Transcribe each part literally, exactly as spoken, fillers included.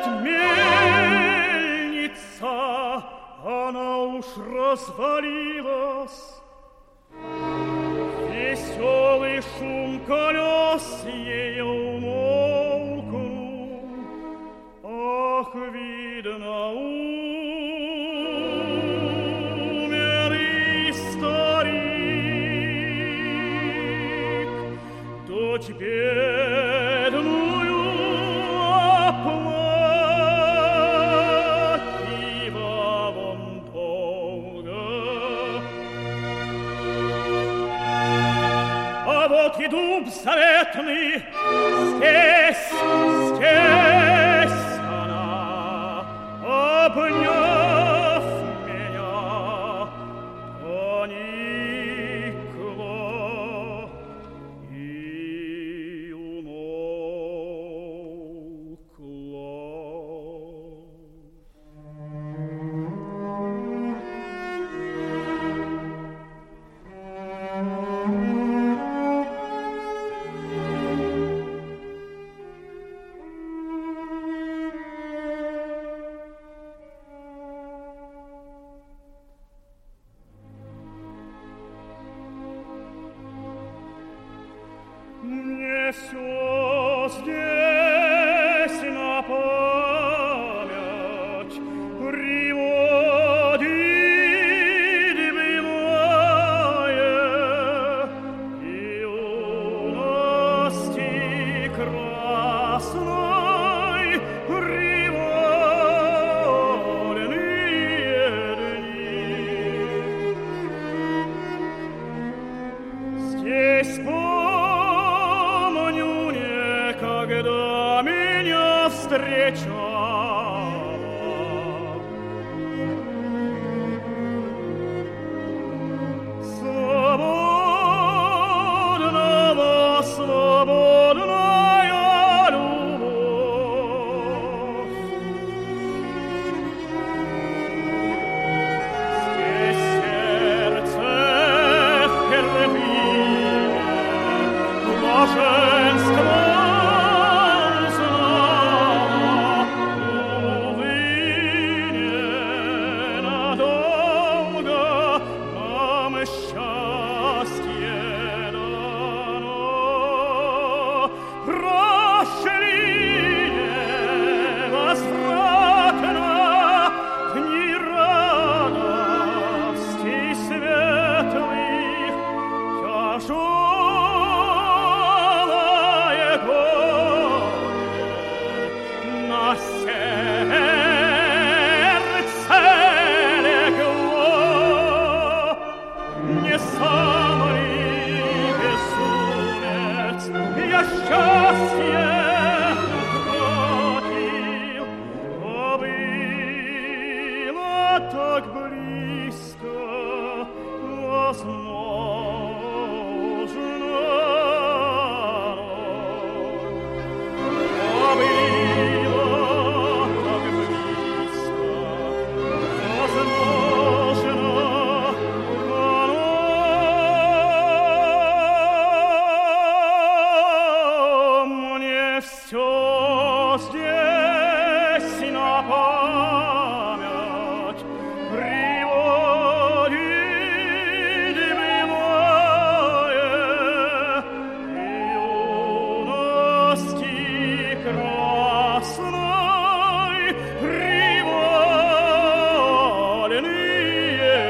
вот мельница, она уж развалилась. Веселый шум колес ее умолкнул. Ах, видно, умер и старик. Дочь бедную оплакивал он долго. А вот и дуб заветный, здесь, здесь она, обняв меня, поникла и умолкла. Мне все здесь на память приводит былое, юности красной привольные дни. Здесь когда меня встречала, свободного, свободная любовь. Здесь сердце впервые блаженство так близко, возможно, а было так близко, возможно, оно мне все здесь на память приводит былое, юности красной привольные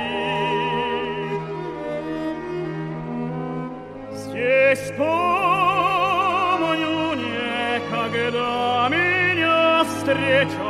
дни. Здесь помню некогда меня встречал